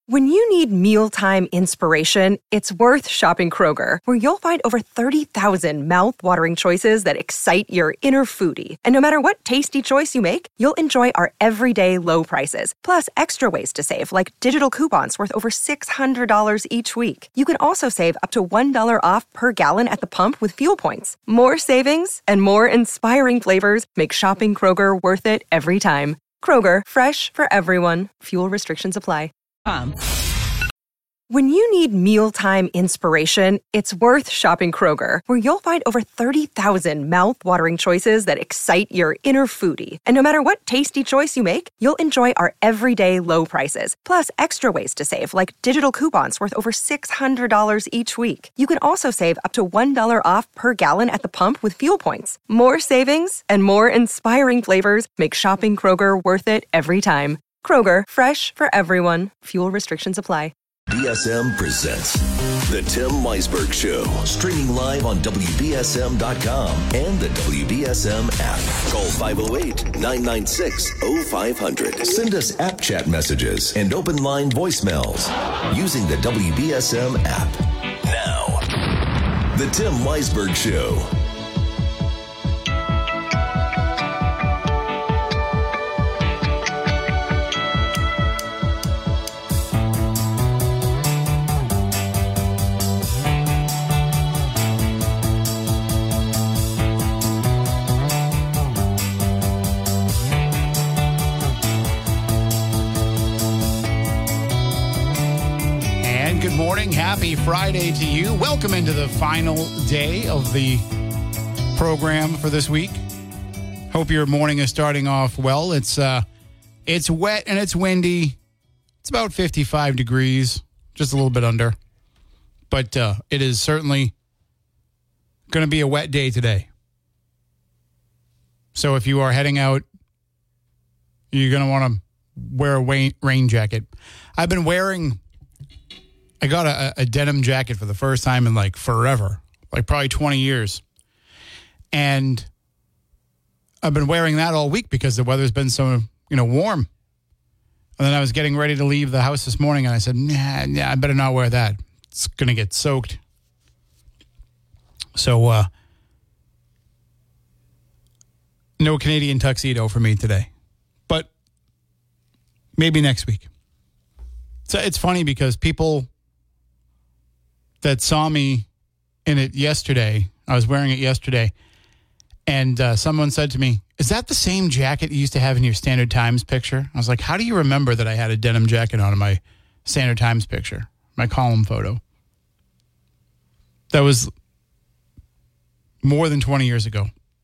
When you need mealtime inspiration, it's worth shopping Kroger, where you'll find over 30,000 mouth-watering choices that excite your inner foodie. And no matter what tasty choice you make, you'll enjoy our everyday low prices, plus extra ways to save, like digital coupons worth over $600 each week. You can also save up to $1 off per gallon at the pump with fuel points. More savings and more inspiring flavors make shopping Kroger worth it every time. Kroger, fresh for everyone. Fuel restrictions apply. When you need mealtime inspiration, it's worth shopping Kroger, where you'll find over 30,000 mouth-watering choices that excite your inner foodie. And no matter what tasty choice you make, you'll enjoy our everyday low prices, plus extra ways to save, like digital coupons worth over $600 each week. You can also save up to $1 off per gallon at the pump with fuel points. More savings and more inspiring flavors make shopping Kroger worth it every time. Kroger, fresh for everyone. Fuel restrictions apply. BSM presents The Tim Weisberg Show, streaming live on WBSM.com and the WBSM app. Call 508-996-0500. Send us app chat messages and open line voicemails using the WBSM app. Now, The Tim Weisberg Show. Good morning. Happy Friday to you. Welcome into the final day of the program for this week. Hope your morning is starting off well. It's wet and it's windy. It's about 55 degrees, just a little bit under. But it is certainly going to be a wet day today. So if you are heading out, you're going to want to wear a rain jacket. I got a denim jacket for the first time in like forever, like probably 20 years. And I've been wearing that all week because the weather's been so, warm. And then I was getting ready to leave the house this morning and I said, nah, I better not wear that. It's going to get soaked. So, no Canadian tuxedo for me today, but maybe next week. So it's funny because people that saw me in it yesterday, I was wearing it yesterday, and someone said to me, is that the same jacket you used to have in your Standard Times picture? I was like, how do you remember that I had a denim jacket on in my Standard Times picture, my column photo? That was more than 20 years ago.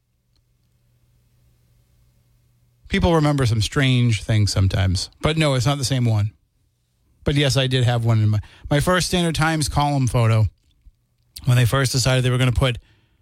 People remember some strange things sometimes, but no, it's not the same one. But yes, I did have one in my first Standard Times column photo. When they first decided they were going to put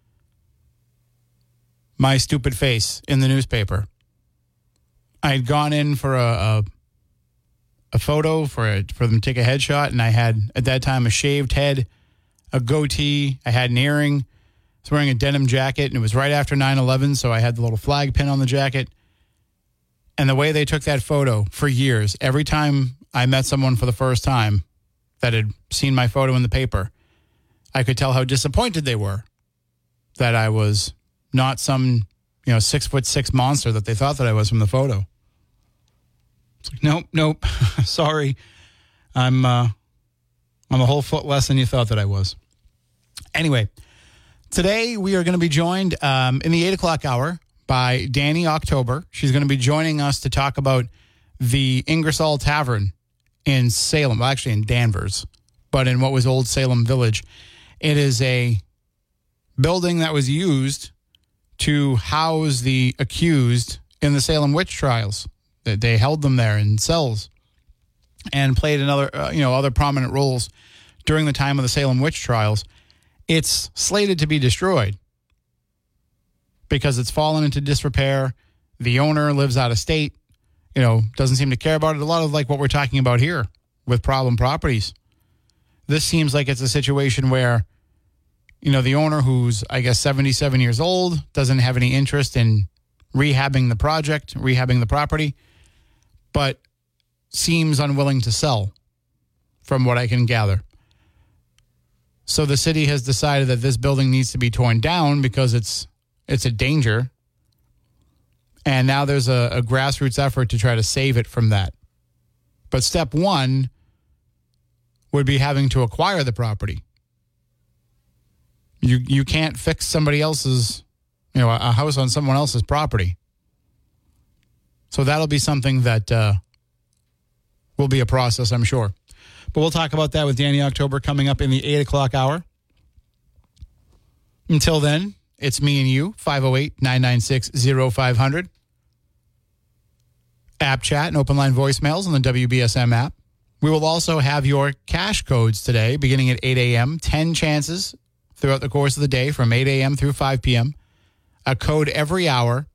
my stupid face in the newspaper, I had gone in for a photo for them to take a headshot, and I had at that time a shaved head, a goatee, I had an earring, I was wearing a denim jacket, and it was right after 9/11, so I had the little flag pin on the jacket. And the way they took that photo for years, every time I met someone for the first time that had seen my photo in the paper, I could tell how disappointed they were that I was not some, 6'6" monster that they thought that I was from the photo. It's like, nope, sorry. I'm a whole foot less than you thought that I was. Anyway, today we are going to be joined in the 8 o'clock hour by Danny October. She's going to be joining us to talk about the Ingersoll Tavern in Salem, well, actually in Danvers, but in what was Old Salem Village. It is a building that was used to house the accused in the Salem witch trials. They held them there in cells and played other prominent roles during the time of the Salem witch trials. It's slated to be destroyed because it's fallen into disrepair. The owner lives out of state. Doesn't seem to care about it. A lot of like what we're talking about here with problem properties. This seems like it's a situation where, the owner who's, I guess, 77 years old, doesn't have any interest in rehabbing the property, but seems unwilling to sell from what I can gather. So the city has decided that this building needs to be torn down because it's a danger. And now there's a grassroots effort to try to save it from that. But step one would be having to acquire the property. You can't fix somebody else's, a house on someone else's property. So that'll be something that will be a process, I'm sure. But we'll talk about that with Danny October coming up in the 8 o'clock hour. Until then, it's me and you, 508-996-0500. App chat and open line voicemails on the WBSM app. We will also have your cash codes today, beginning at 8 a.m., 10 chances throughout the course of the day from 8 a.m. through 5 p.m., a code every hour.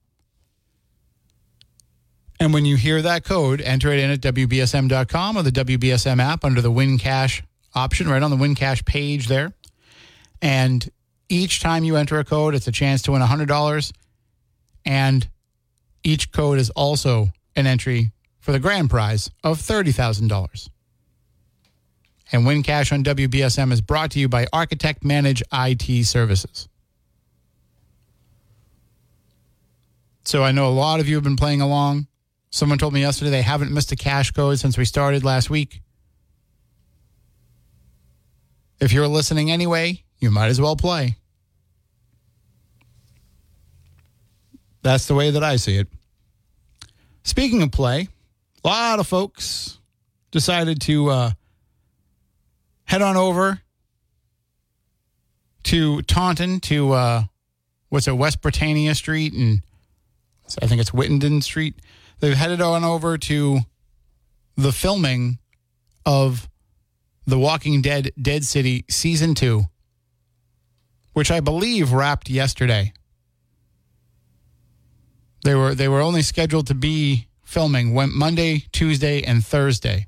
And when you hear that code, enter it in at WBSM.com or the WBSM app under the Win Cash option, right on the Win Cash page there. And each time you enter a code, it's a chance to win $100. And each code is also an entry for the grand prize of $30,000. And Win Cash on WBSM is brought to you by Architect Manage IT Services. So I know a lot of you have been playing along. Someone told me yesterday they haven't missed a cash code since we started last week. If you're listening anyway, you might as well play. That's the way that I see it. Speaking of play, a lot of folks decided to head on over to Taunton to, West Britannia Street, and I think it's Whittenden Street. They've headed on over to the filming of The Walking Dead Dead City Season 2, which I believe wrapped yesterday. They were only scheduled to be filming Monday, Tuesday, and Thursday.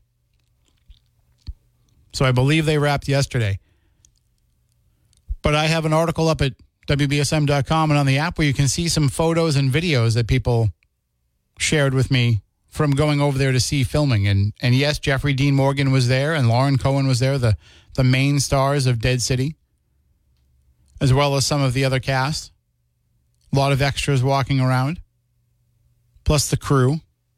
So I believe they wrapped yesterday. But I have an article up at WBSM.com and on the app where you can see some photos and videos that people shared with me from going over there to see filming. And yes, Jeffrey Dean Morgan was there and Lauren Cohen was there, the main stars of Dead City, as well as some of the other cast. A lot of extras walking around, plus the crew.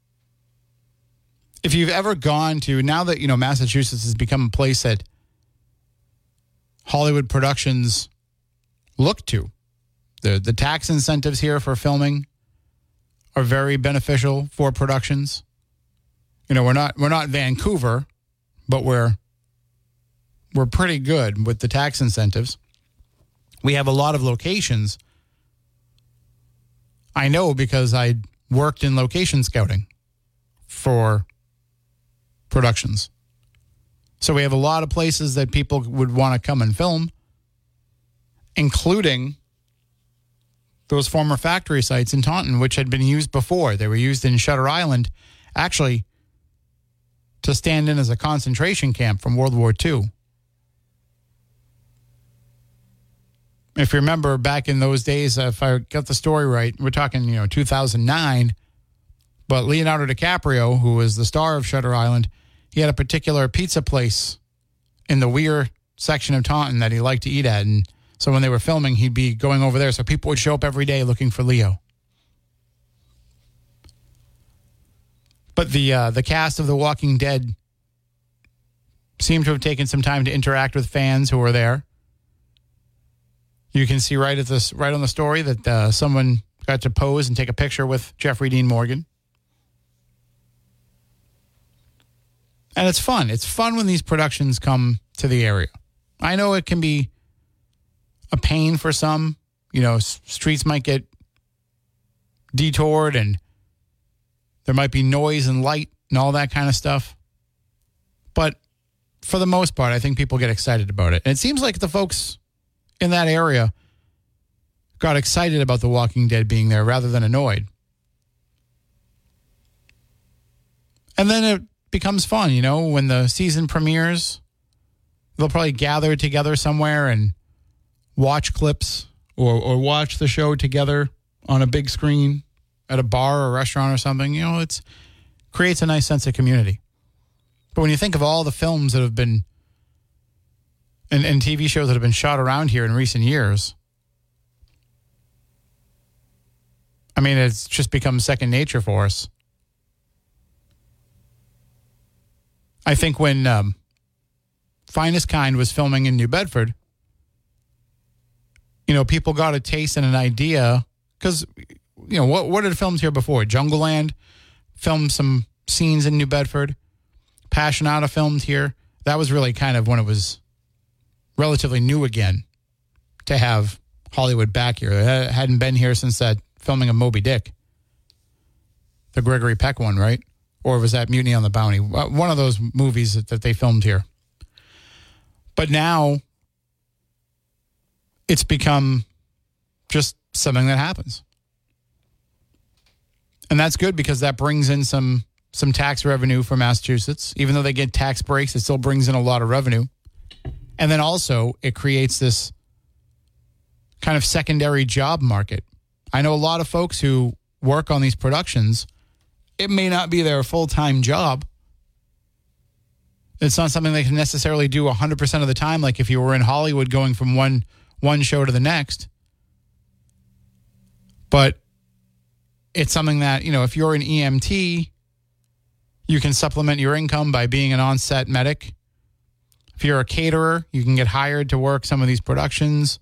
If you've ever gone to, now that, Massachusetts has become a place that Hollywood productions look to, the tax incentives here for filming are very beneficial for productions. We're not Vancouver, but we're pretty good with the tax incentives. We have a lot of locations. I know because I worked in location scouting for productions. So we have a lot of places that people would want to come and film, including those former factory sites in Taunton, which had been used before. They were used in Shutter Island, actually, to stand in as a concentration camp from World War II. If you remember back in those days, if I got the story right, we're talking, 2009, but Leonardo DiCaprio, who was the star of Shutter Island, he had a particular pizza place in the Weir section of Taunton that he liked to eat at. And so when they were filming, he'd be going over there. So people would show up every day looking for Leo. But the cast of The Walking Dead seemed to have taken some time to interact with fans who were there. You can see right on the story that someone got to pose and take a picture with Jeffrey Dean Morgan. And it's fun. It's fun when these productions come to the area. I know it can be a pain for some. Streets might get detoured and there might be noise and light and all that kind of stuff. But for the most part, I think people get excited about it. And it seems like the folks in that area got excited about The Walking Dead being there rather than annoyed. And then it becomes fun, when the season premieres, they'll probably gather together somewhere and watch clips or watch the show together on a big screen at a bar or restaurant or something. It creates a nice sense of community. But when you think of all the films that have been and TV shows that have been shot around here in recent years, I mean, it's just become second nature for us. I think when Finest Kind was filming in New Bedford, people got a taste and an idea because, what did films here before? Jungleland filmed some scenes in New Bedford. Passionata filmed here. That was really kind of when it was relatively new again to have Hollywood back here. It hadn't been here since that filming of Moby Dick. The Gregory Peck one, right? Or was that Mutiny on the Bounty? One of those movies that they filmed here. But now it's become just something that happens. And that's good because that brings in some tax revenue for Massachusetts. Even though they get tax breaks, it still brings in a lot of revenue. And then also it creates this kind of secondary job market. I know a lot of folks who work on these productions. It may not be their full-time job. It's not something they can necessarily do 100% of the time, like if you were in Hollywood going from one show to the next. But it's something that, if you're an EMT, you can supplement your income by being an on-set medic. If you're a caterer, you can get hired to work some of these productions.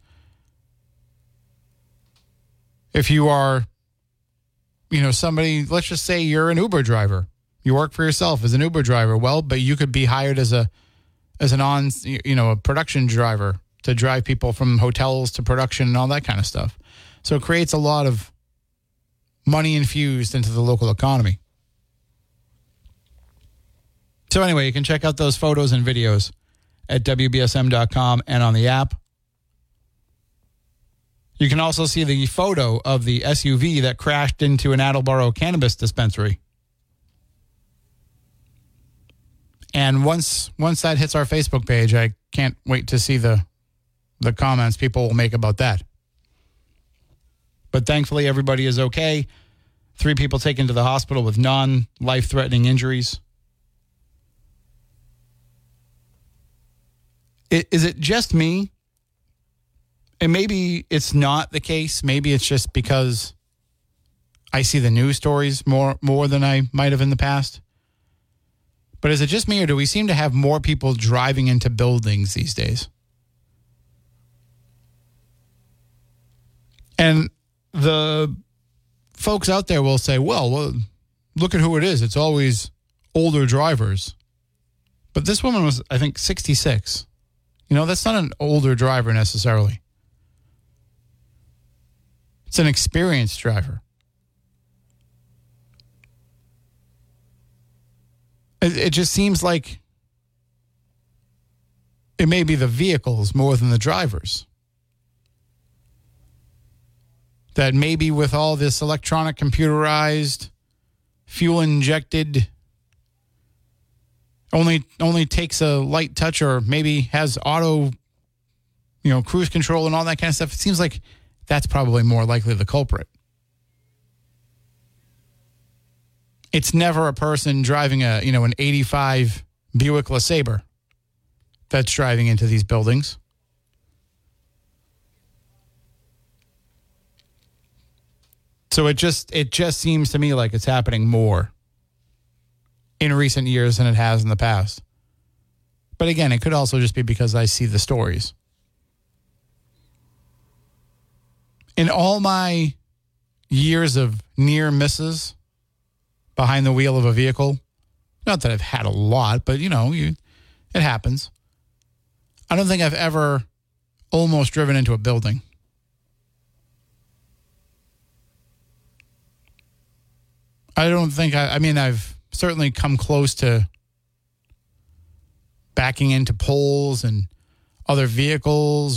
If you are, somebody, let's just say you're an Uber driver. You work for yourself as an Uber driver. Well, but you could be hired as a production driver to drive people from hotels to production and all that kind of stuff. So it creates a lot of money infused into the local economy. So anyway, you can check out those photos and videos at WBSM.com and on the app. You can also see the photo of the SUV that crashed into an Attleboro cannabis dispensary. And once that hits our Facebook page, I can't wait to see the comments people will make about that. But thankfully, everybody is okay. 3 people taken to the hospital with non-life-threatening injuries. Is it just me? And maybe it's not the case. Maybe it's just because I see the news stories more than I might have in the past. But is it just me, or do we seem to have more people driving into buildings these days? And the folks out there will say, well, look at who it is. It's always older drivers. But this woman was, I think, 66. That's not an older driver necessarily. It's an experienced driver. It just seems like it may be the vehicles more than the drivers. That maybe with all this electronic, computerized, fuel-injected, only takes a light touch or maybe has auto, cruise control and all that kind of stuff. It seems like that's probably more likely the culprit. It's never a person driving an 85 Buick LeSabre that's driving into these buildings. So it just seems to me like it's happening more in recent years than it has in the past. But again, it could also just be because I see the stories. In all my years of near misses behind the wheel of a vehicle, not that I've had a lot, but it happens. I don't think I've ever almost driven into a building. I don't think I've certainly come close to backing into poles and other vehicles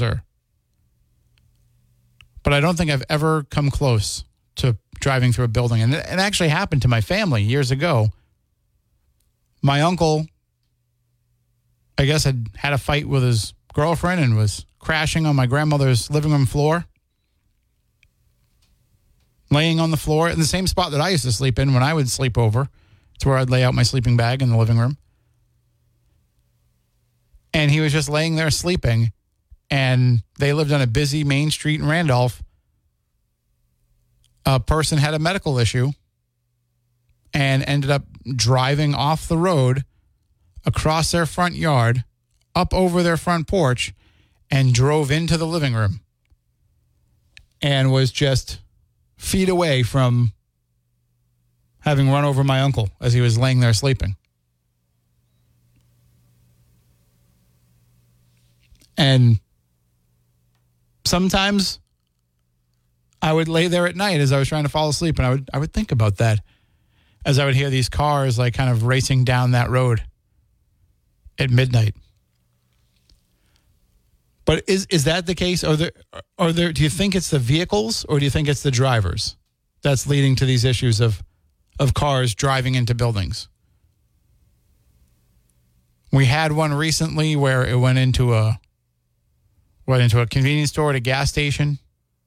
but I don't think I've ever come close to driving through a building. And it actually happened to my family years ago. My uncle, I guess, had a fight with his girlfriend and was crashing on my grandmother's living room floor. Laying on the floor in the same spot that I used to sleep in when I would sleep over. It's where I'd lay out my sleeping bag in the living room. he was just laying there sleeping, and they lived on a busy main street in Randolph. A person had a medical issue and ended up driving off the road across their front yard, up over their front porch, and drove into the living room and was just feet away from having run over my uncle as he was laying there sleeping. And sometimes I would lay there at night as I was trying to fall asleep, and I would think about that as I would hear these cars like kind of racing down that road at midnight. But is that the case? Do you think it's the vehicles, or do you think it's the drivers that's leading to these issues of cars driving into buildings? We had one recently where it went into a convenience store at a gas station.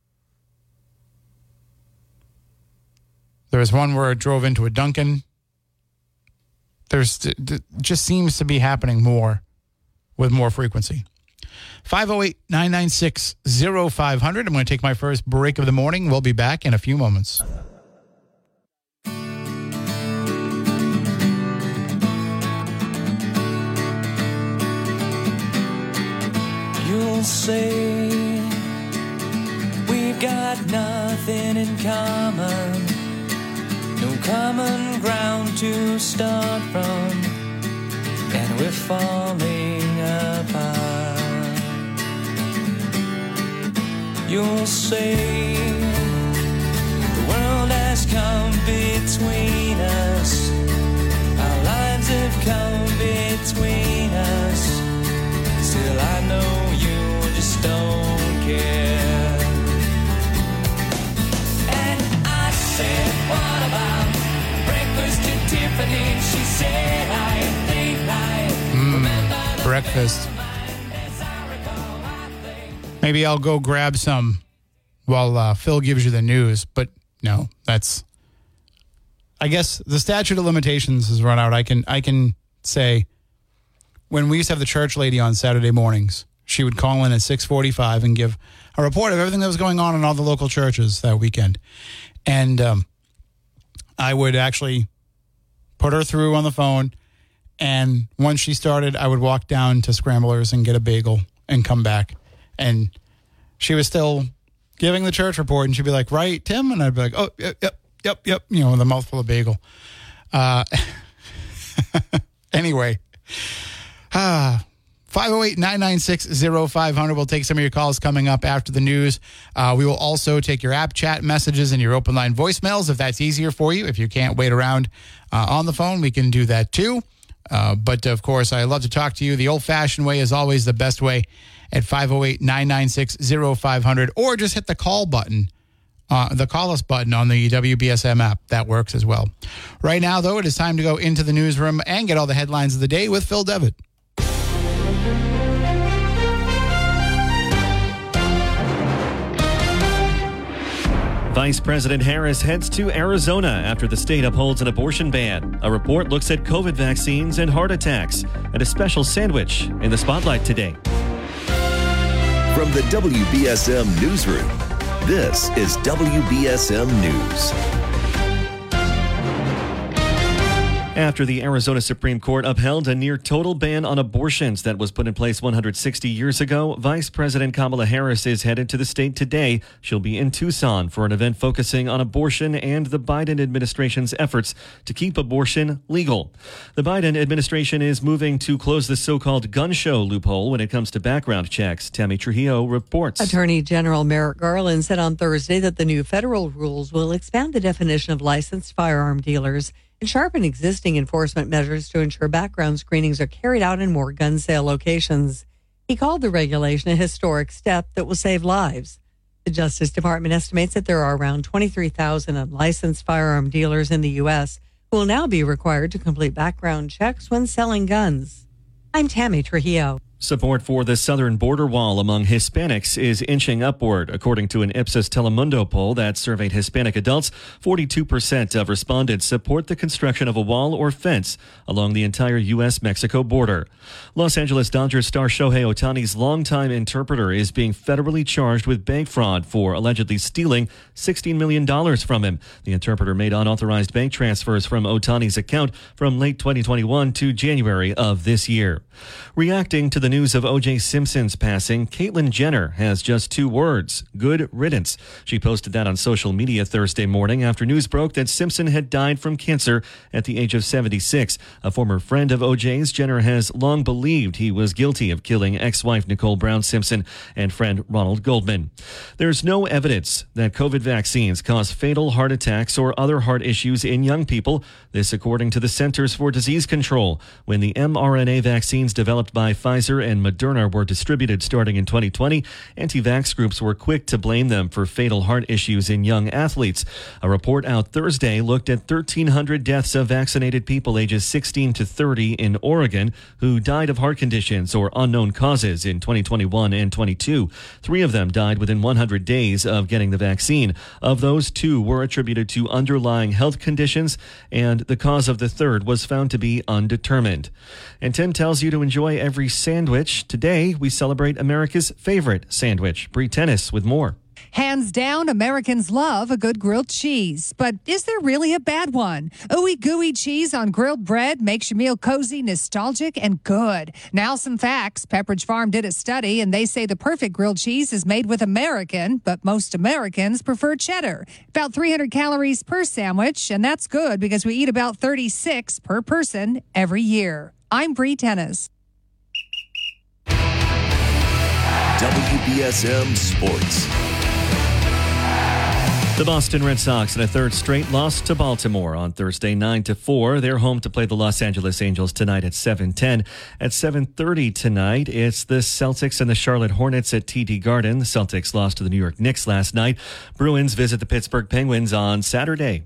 There was one where it drove into a Dunkin'. It just seems to be happening more with more frequency. 508-996-0500. I'm going to take my first break of the morning. We'll be back in a few moments. You'll say we've got nothing in common, no common ground to start from, and we're falling apart. You'll say the world has come between us, our lives have come between us. Still I know you just don't care. And I said, what about breakfast at Tiffany? She said, I think I remember breakfast. Maybe I'll go grab some while Phil gives you the news. But no, I guess the statute of limitations has run out. I can say, when we used to have the church lady on Saturday mornings, she would call in at 6:45 and give a report of everything that was going on in all the local churches that weekend. And I would actually put her through on the phone. And once she started, I would walk down to Scramblers and get a bagel and come back. And she was still giving the church report, and she'd be like, right, Tim? And I'd be like, oh, yep, you know, with a mouthful of bagel. Anyway, 508-996-0500. We'll take some of your calls coming up after the news. We will also take your app chat messages and your open line voicemails if that's easier for you. If you can't wait around on the phone, we can do that too. But, of course, I love to talk to you. The old-fashioned way is always the best way at 508-996-0500, or just hit the call button, the call us button on the WBSM app. That works as well. Right now, though, it is time to go into the newsroom and get all the headlines of the day with Phil Devitt. Vice President Harris heads to Arizona after the state upholds an abortion ban. A report looks at COVID vaccines and heart attacks, and a special sandwich in the spotlight today. From the WBSM Newsroom, this is WBSM News. After the Arizona Supreme Court upheld a near-total ban on abortions that was put in place 160 years ago, Vice President Kamala Harris is headed to the state today. She'll be in Tucson for an event focusing on abortion and the Biden administration's efforts to keep abortion legal. The Biden administration is moving to close the so-called gun show loophole when it comes to background checks. Tammy Trujillo reports. Attorney General Merrick Garland said on Thursday that the new federal rules will expand the definition of licensed firearm dealers and sharpen existing enforcement measures to ensure background screenings are carried out in more gun sale locations. He called the regulation a historic step that will save lives. The Justice Department estimates that there are around 23,000 unlicensed firearm dealers in the U.S. who will now be required to complete background checks when selling guns. I'm Tammy Trujillo. Support for the southern border wall among Hispanics is inching upward. According to an Ipsos Telemundo poll that surveyed Hispanic adults, 42% of respondents support the construction of a wall or fence along the entire U.S.-Mexico border. Los Angeles Dodgers star Shohei Ohtani's longtime interpreter is being federally charged with bank fraud for allegedly stealing $16 million from him. The interpreter made unauthorized bank transfers from Ohtani's account from late 2021 to January of this year. Reacting to the news of O.J. Simpson's passing, Caitlyn Jenner has just 2 words: good riddance. She posted that on social media Thursday morning after news broke that Simpson had died from cancer at the age of 76. A former friend of O.J.'s, Jenner has long believed he was guilty of killing ex-wife Nicole Brown Simpson and friend Ronald Goldman. There's no evidence that COVID vaccines cause fatal heart attacks or other heart issues in young people. This according to the Centers for Disease Control. When the mRNA vaccines developed by Pfizer and Moderna were distributed starting in 2020, anti-vax groups were quick to blame them for fatal heart issues in young athletes. A report out Thursday looked at 1,300 deaths of vaccinated people ages 16 to 30 in Oregon who died of heart conditions or unknown causes in 2021 and 22. 3 of them died within 100 days of getting the vaccine. Of those, 2 were attributed to underlying health conditions, and the cause of the third was found to be undetermined. And Tim tells you to enjoy every sandwich. Today, we celebrate America's favorite sandwich. Bree Tennis with more. Hands down, Americans love a good grilled cheese. But is there really a bad one? Ooey gooey cheese on grilled bread makes your meal cozy, nostalgic, and good. Now some facts. Pepperidge Farm did a study, and they say the perfect grilled cheese is made with American, but most Americans prefer cheddar. About 300 calories per sandwich, and that's good because we eat about 36 per person every year. I'm Bree Tennis. WBSM Sports. The Boston Red Sox in a third straight loss to Baltimore on Thursday 9-4. They're home to play the Los Angeles Angels tonight at 7:10. At 7:30 tonight, it's the Celtics and the Charlotte Hornets at TD Garden. The Celtics lost to the New York Knicks last night. Bruins visit the Pittsburgh Penguins on Saturday.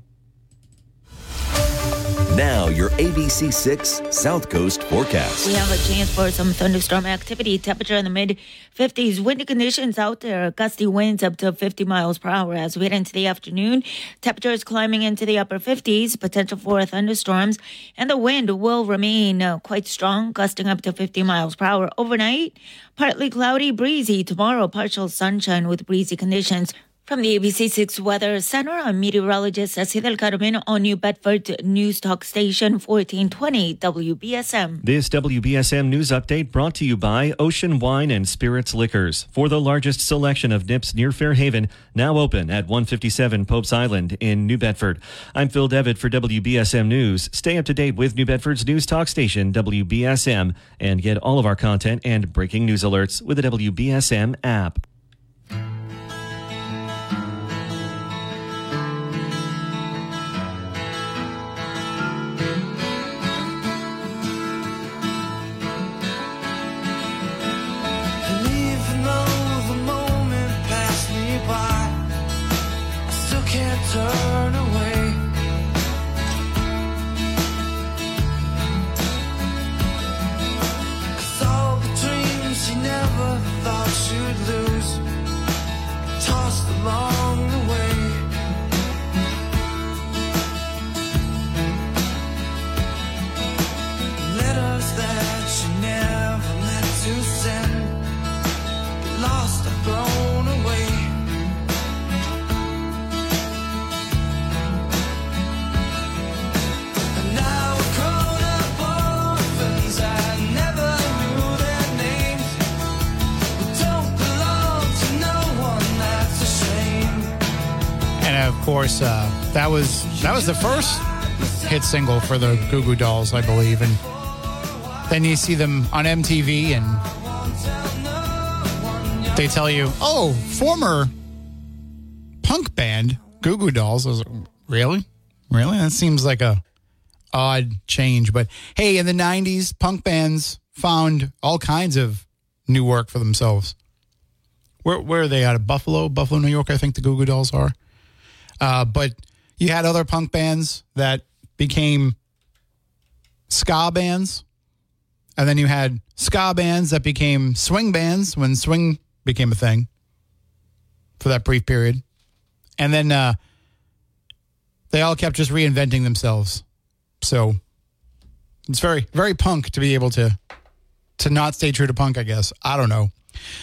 Now, your ABC6 South Coast forecast. We have a chance for some thunderstorm activity. Temperature in the mid-50s. Windy conditions out there. Gusty winds up to 50 miles per hour as we head into the afternoon. Temperatures climbing into the upper 50s. Potential for thunderstorms. And the wind will remain quite strong, gusting up to 50 miles per hour. Overnight, partly cloudy, breezy. Tomorrow, partial sunshine with breezy conditions. From the ABC6 Weather Center, I'm meteorologist Ceci Del Carmen on New Bedford News Talk Station 1420 WBSM. This WBSM News Update brought to you by Ocean Wine and Spirits Liquors. For the largest selection of nips near Fairhaven, now open at 157 Pope's Island in New Bedford. I'm Phil Devitt for WBSM News. Stay up to date with New Bedford's News Talk Station, WBSM, and get all of our content and breaking news alerts with the WBSM app. Turn away. 'Cause all the dreams she never thought she'd lose, tossed along the way. Letters that she never meant to send, lost or thrown away. Of course, that was the first hit single for the Goo Goo Dolls, I believe. And then you see them on MTV and they tell you, oh, former punk band, Goo Goo Dolls. I was like, really? Really? That seems like a odd change. But hey, in the 90s, punk bands found all kinds of new work for themselves. Where are they out of? Buffalo, New York, I think the Goo Goo Dolls are. But you had other punk bands that became ska bands. And then you had ska bands that became swing bands when swing became a thing for that brief period. And then they all kept just reinventing themselves. So it's very, very punk to be able to not stay true to punk, I guess. I don't know.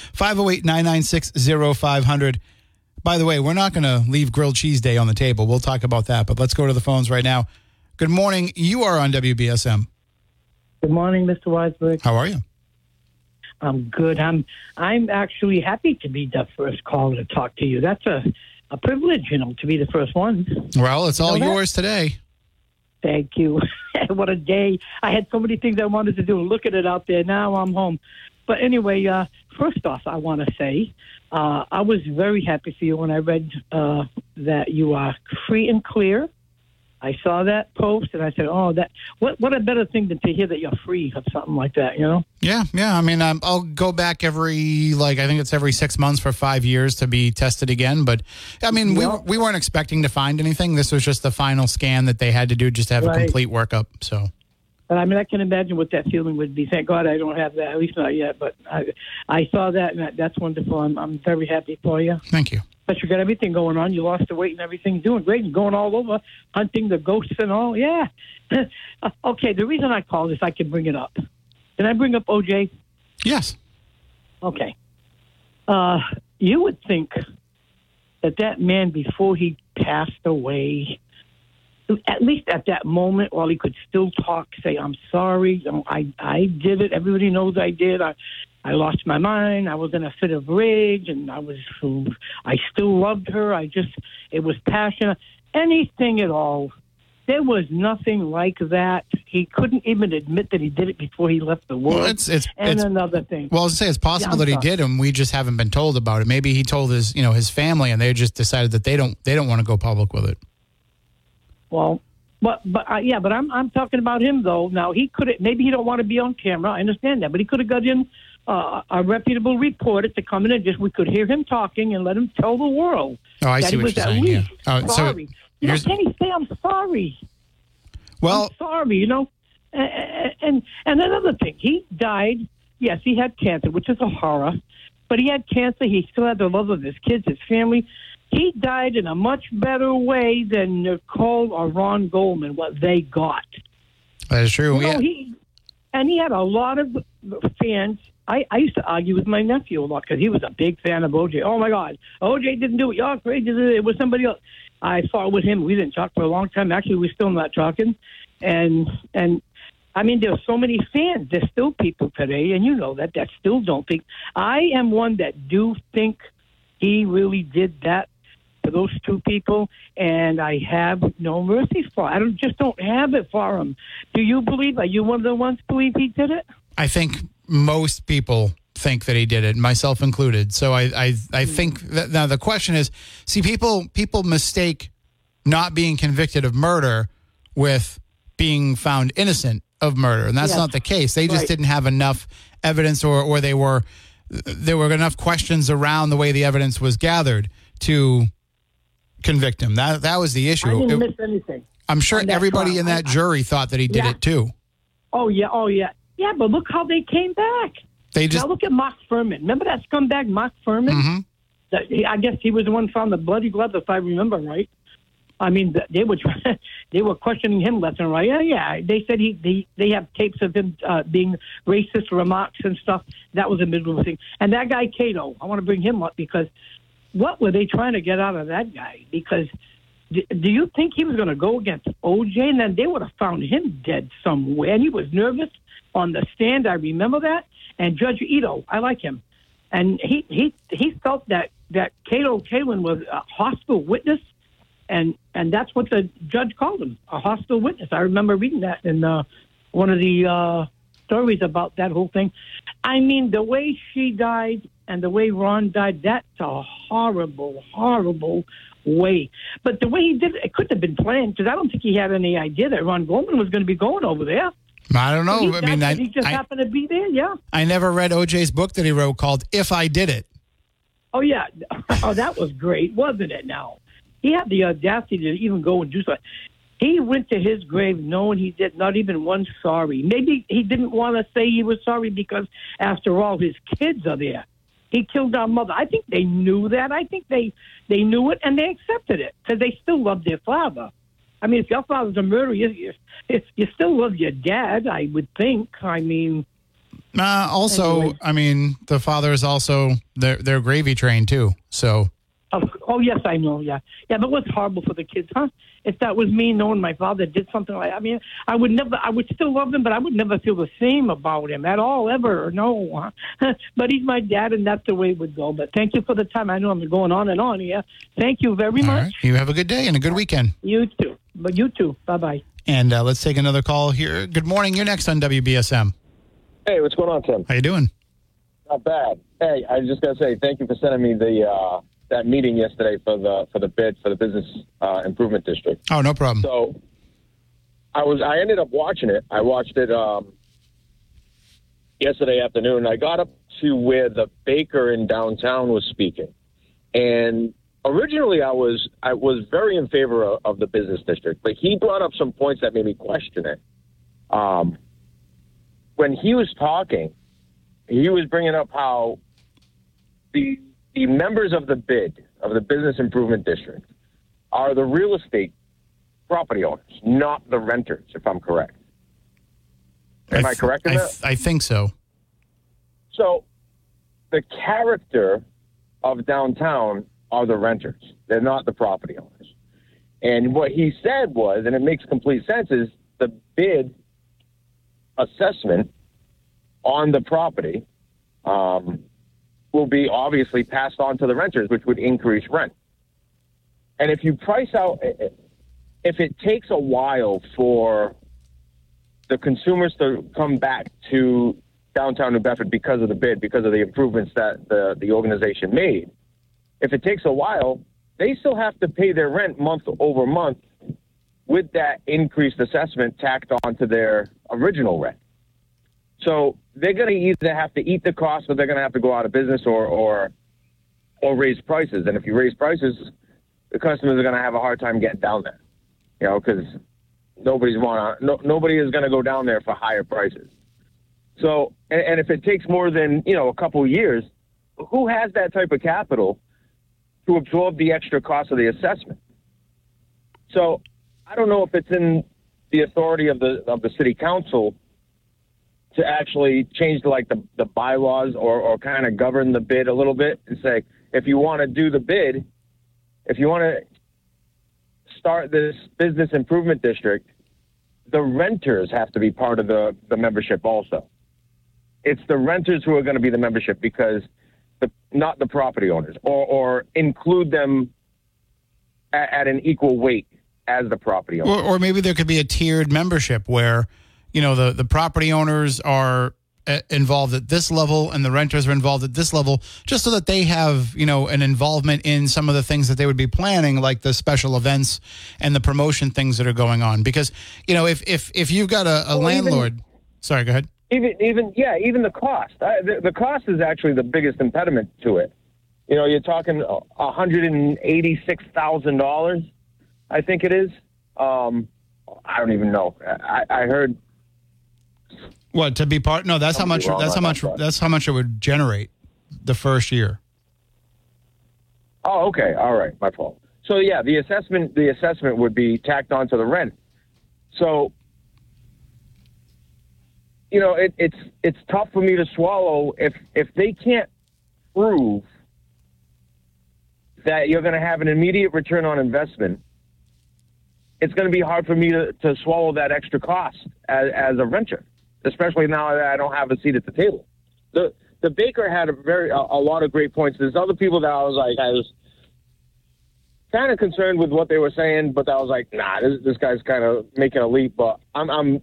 508-996-0500. By the way, we're not going to leave Grilled Cheese Day on the table. We'll talk about that, but let's go to the phones right now. Good morning. You are on WBSM. Good morning, Mr. Weisberg. How are you? I'm good. I'm actually happy to be the first caller to talk to you. That's a privilege, to be the first one. Well, it's all yours today. Thank you. What a day. I had so many things I wanted to do. Look at it out there. Now I'm home. But anyway, first off, I want to say I was very happy for you when I read that you are free and clear. I saw that post and I said, "Oh, what a better thing than to hear that you're free of something like that." Yeah. I mean, I'll go back every 6 months for 5 years to be tested again. But I mean, we weren't expecting to find anything. This was just the final scan that they had to do just to have a complete workup. So. I mean, I can imagine what that feeling would be. Thank God I don't have that, at least not yet. But I saw that, and that's wonderful. I'm very happy for you. Thank you. But you got everything going on. You lost the weight and everything. Doing great and going all over, hunting the ghosts and all. Yeah. Okay, the reason I called is I can bring it up. Can I bring up OJ? Yes. Okay. You would think that man, before he passed away, at least at that moment, while he could still talk, say, "I'm sorry, I did it. Everybody knows I did. I lost my mind. I was in a fit of rage, and I still loved her. It was passionate. Anything at all. There was nothing like that. He couldn't even admit that he did it before he left the world." Well, it's another thing. Well, I was gonna say it's possible that he did, and we just haven't been told about it. Maybe he told his family, and they just decided that they don't want to go public with it. Well, but I'm talking about him though. Now maybe he don't want to be on camera. I understand that, but he could have got in a reputable reporter to come in and we could hear him talking and let him tell the world. Oh, I see what you're saying. Yeah. Sorry. Can he say I'm sorry? Well, I'm sorry. And another thing, he died. Yes, he had cancer, which is a horror. But he had cancer. He still had the love of his kids, his family. He died in a much better way than Nicole or Ron Goldman, what they got. That is true. He had a lot of fans. I used to argue with my nephew a lot because he was a big fan of OJ. Oh, my God. OJ didn't do it. Y'all crazy. It was somebody else. I fought with him. We didn't talk for a long time. Actually, we're still not talking. And I mean, there's so many fans. There's still people today, and that still don't think. I am one that do think he really did that to those two people, and I have no mercy for it. I don't have it for him. Do you believe? Are you one of the ones who believe he did it? I think most people think that he did it, myself included. So I think that now the question is, see, people mistake not being convicted of murder with being found innocent of murder, and that's not the case. They just didn't have enough evidence, or there were enough questions around the way the evidence was gathered to convict him. That was the issue. I didn't miss anything. I'm sure everybody in that jury thought that he did it too. Oh yeah. Yeah, but look how they came back. Now look at Mark Furman. Remember that scumbag Mark Furman? Mm-hmm. I guess he was the one who found the bloody gloves, if I remember right. I mean, they were questioning him left and right. Yeah. They said they have tapes of him being racist remarks and stuff. That was a miserable thing. And that guy Cato, I want to bring him up because what were they trying to get out of that guy? Because do you think he was going to go against OJ, and then they would have found him dead somewhere? And he was nervous on the stand. I remember that. And Judge Ito, I like him, and he felt that Cato Kalin was a hostile witness. And that's what the judge called him, a hostile witness. I remember reading that in one of the stories about that whole thing. I mean, the way she died and the way Ron died, that's a horrible, horrible way. But the way he did it couldn't have been planned, because I don't think he had any idea that Ron Goldman was going to be going over there. I don't know. He just happened to be there, yeah. I never read OJ's book that he wrote called If I Did It. Oh, yeah. Oh, that was great, wasn't it now? He had the audacity to even go and do something. He went to his grave knowing he did not even one sorry. Maybe he didn't want to say he was sorry because, after all, his kids are there. He killed our mother. I think they knew that. I think they knew it, and they accepted it because they still loved their father. I mean, if your father's a murderer, you still love your dad, I would think. I mean... Also, anyway. I mean, the father is also their gravy train, too, so... Oh, yes, I know, yeah. Yeah, but it was horrible for the kids, huh? If that was me knowing my father did something like that, I mean, I would still love him, but I would never feel the same about him at all, ever, no. But he's my dad, and that's the way it would go. But thank you for the time. I know I'm going on and on here. Thank you very much. Right. You have a good day and a good weekend. You too. But you too. Bye-bye. And let's take another call here. Good morning. You're next on WBSM. Hey, what's going on, Tim? How you doing? Not bad. Hey, I just got to say thank you for sending me that meeting yesterday for the bid for the Business Improvement District. Oh, no problem. So I ended up watching it. I watched it yesterday afternoon. I got up to where the baker in downtown was speaking, and originally I was very in favor of the business district, but he brought up some points that made me question it. When he was talking, he was bringing up how the members of the bid of the Business Improvement District are the real estate property owners, not the renters, if I'm correct. Am I correct in that? I think so. So the character of downtown are the renters. They're not the property owners. And what he said was, and it makes complete sense, is the bid assessment on the property will be obviously passed on to the renters, which would increase rent. And if you price out, if it takes a while for the consumers to come back to downtown New Bedford because of the bid, because of the improvements that the organization made, if it takes a while, they still have to pay their rent month over month with that increased assessment tacked onto their original rent. So they're going to either have to eat the cost, or they're going to have to go out of business, or raise prices. And if you raise prices, the customers are going to have a hard time getting down there, because nobody is going to go down there for higher prices. So, and if it takes more than a couple of years, who has that type of capital to absorb the extra cost of the assessment? So, I don't know if it's in the authority of the city council to actually change the bylaws or kind of govern the bid a little bit and say, if you want to do the bid, if you want to start this business improvement district, the renters have to be part of the membership also. It's the renters who are going to be the membership, because not the property owners, or include them at an equal weight as the property owners. Or maybe there could be a tiered membership where the property owners are involved at this level and the renters are involved at this level, just so that they have, an involvement in some of the things that they would be planning, like the special events and the promotion things that are going on. Because, if you've got a landlord... Sorry, go ahead. Even the cost. The cost is actually the biggest impediment to it. You're talking $186,000, I think it is. I don't even know. I heard... What, to be part? No, that's how much it would generate the first year. Oh, okay. All right. My fault. So yeah, the assessment would be tacked onto the rent. So, it's tough for me to swallow if they can't prove that you're going to have an immediate return on investment. It's going to be hard for me to swallow that extra cost as a renter, especially now that I don't have a seat at the table. The baker had a lot of great points. There's other people that I was kind of concerned with what they were saying, but I was like, nah, this guy's kind of making a leap. But I'm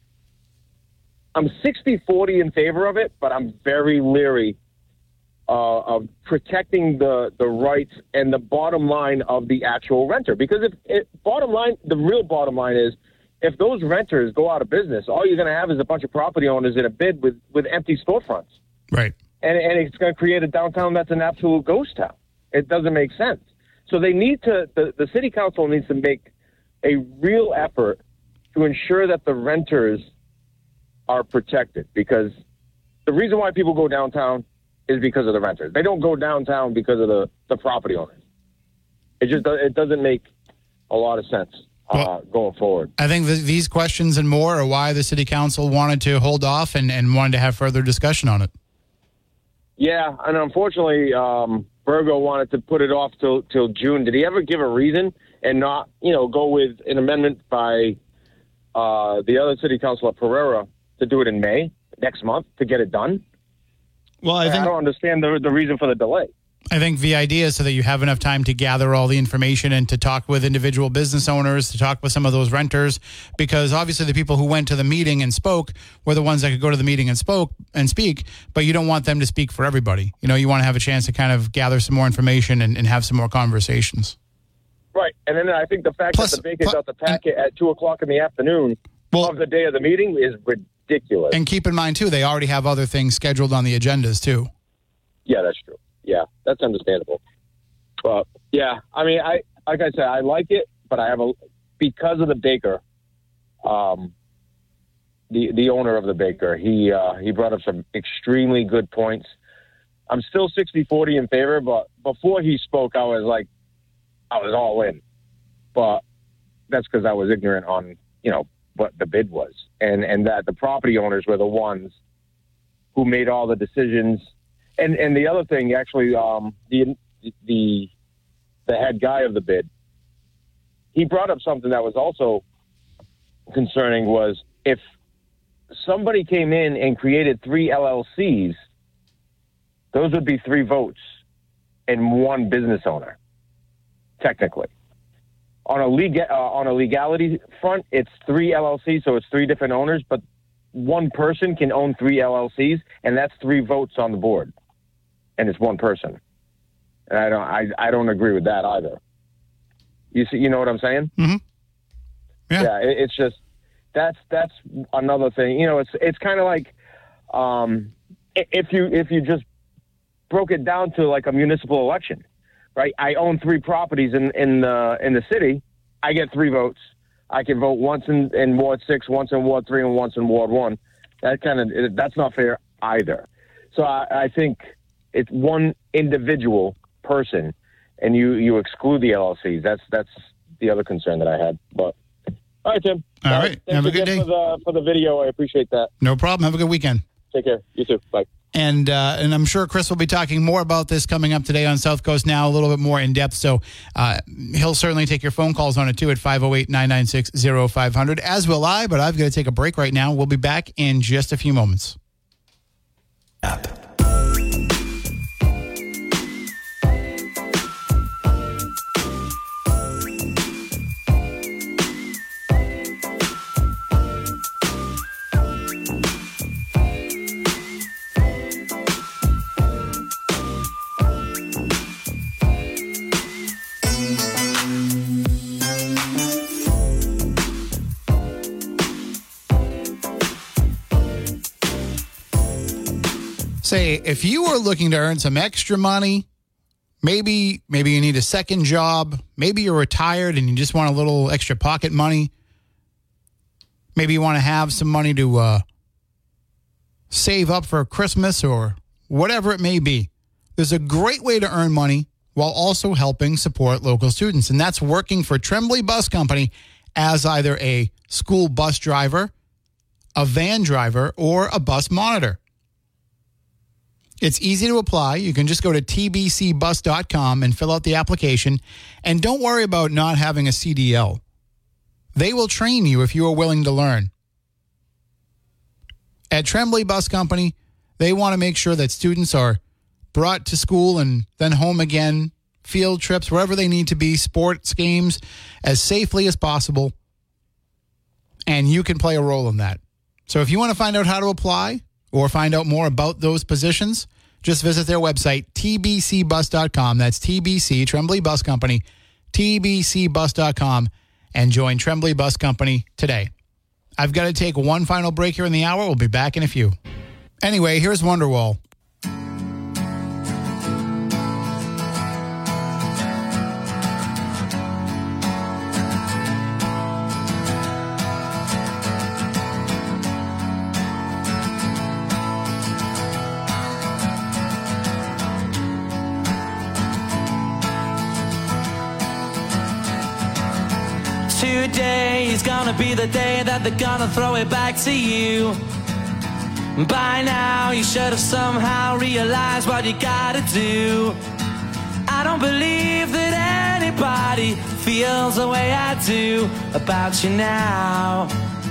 60-40 in favor of it, but I'm very leery of protecting the rights and the bottom line of the actual renter. Because the real bottom line is, if those renters go out of business, all you're going to have is a bunch of property owners in a bid with empty storefronts. Right. And it's going to create a downtown that's an absolute ghost town. It doesn't make sense. So they need to, the city council needs to make a real effort to ensure that the renters are protected, because the reason why people go downtown is because of the renters. They don't go downtown because of the property owners. It doesn't make a lot of sense going forward. I think these questions and more are why the city council wanted to hold off and wanted to have further discussion on it. Yeah, and unfortunately, Virgo wanted to put it off till June. Did he ever give a reason and not, go with an amendment by the other city councilor, Pereira, to do it in May, next month, to get it done? Well, I don't understand the reason for the delay. I think the idea is so that you have enough time to gather all the information and to talk with individual business owners, to talk with some of those renters, because obviously the people who went to the meeting and spoke were the ones that could go to the meeting and speak, but you don't want them to speak for everybody. You want to have a chance to kind of gather some more information and have some more conversations. Right. And then I think the fact that the Baker got the packet at 2:00 in the afternoon of the day of the meeting is ridiculous. And keep in mind, too, they already have other things scheduled on the agendas, too. Yeah, that's true. Yeah, that's understandable. But yeah, I mean, like I said, I like it, but because of the Baker, the owner of the Baker, he brought up some extremely good points. I'm still 60-40 in favor, but before he spoke, I was all in. But that's because I was ignorant on, what the bid was, and that the property owners were the ones who made all the decisions. And the other thing, actually, the head guy of the bid, he brought up something that was also concerning, was if somebody came in and created 3 LLCs, those would be 3 votes and 1 business owner, technically. On a legality front, it's 3 LLCs, so it's 3 different owners, but one person can own 3 LLCs, and that's 3 votes on the board. And it's 1 person, and I don't agree with that either. You know what I'm saying? Mm-hmm. Yeah. It's just that's another thing. It's kind of like if you just broke it down to like a municipal election, right? I own 3 properties in the city. I get 3 votes. I can vote once in Ward 6, once in Ward 3, and once in Ward 1. That's not fair either. So I think it's 1 individual person, and you exclude the LLCs. That's the other concern that I had. But all right, Tim. All right. Have a good day. For the video, I appreciate that. No problem. Have a good weekend. Take care. You too. Bye. And I'm sure Chris will be talking more about this coming up today on South Coast Now, a little bit more in depth. So he'll certainly take your phone calls on it, too, at 508-996-0500, as will I. But I've got to take a break right now. We'll be back in just a few moments. Say, if you are looking to earn some extra money, maybe you need a second job, maybe you're retired and you just want a little extra pocket money, maybe you want to have some money to save up for Christmas or whatever it may be, there's a great way to earn money while also helping support local students, and that's working for Tremblay Bus Company as either a school bus driver, a van driver, or a bus monitor. It's easy to apply. You can just go to tbcbus.com and fill out the application. And don't worry about not having a CDL. They will train you if you are willing to learn. At Tremblay Bus Company, they want to make sure that students are brought to school and then home again, field trips, wherever they need to be, sports games, as safely as possible. And you can play a role in that. So if you want to find out how to apply or find out more about those positions, just visit their website, tbcbus.com. That's TBC, Tremblay Bus Company, tbcbus.com, and join Tremblay Bus Company today. I've got to take one final break here in the hour. We'll be back in a few. Anyway, here's Wonderwall. today is gonna be the day that they're gonna throw it back to you. By now you should have somehow realized what you gotta do. I don't believe that anybody feels the way I do about you now.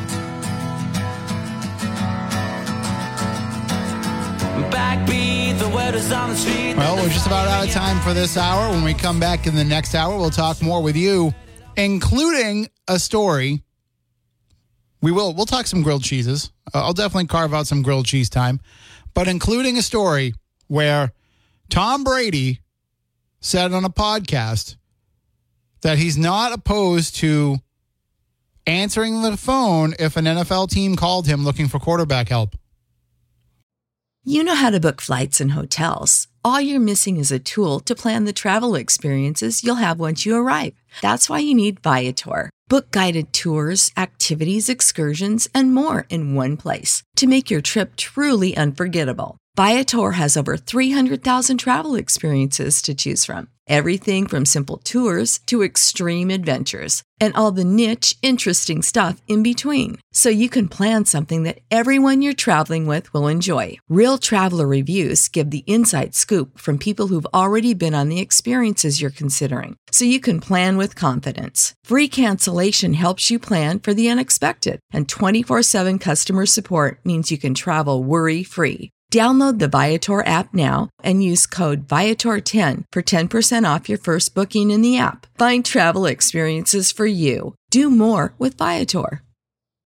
Backbeat, the word is on the street. Well, we're just about out of time for this hour. When we come back in the next hour, we'll talk more with you, including a story. We'll talk some grilled cheeses. I'll definitely carve out some grilled cheese time, but including a story where Tom Brady said on a podcast that he's not opposed to answering the phone if an NFL team called him looking for quarterback help. You know how to book flights and hotels. All you're missing is a tool to plan the travel experiences you'll have once you arrive. That's why you need Viator. Book guided tours, activities, excursions, and more in one place to make your trip truly unforgettable. Viator has over 300,000 travel experiences to choose from. Everything from simple tours to extreme adventures and all the niche, interesting stuff in between. So you can plan something that everyone you're traveling with will enjoy. Real traveler reviews give the inside scoop from people who've already been on the experiences you're considering. So you can plan with confidence. Free cancellation helps you plan for the unexpected. And 24/7 customer support means you can travel worry-free. Download the Viator app now and use code Viator10 for 10% off your first booking in the app. Find travel experiences for you. Do more with Viator.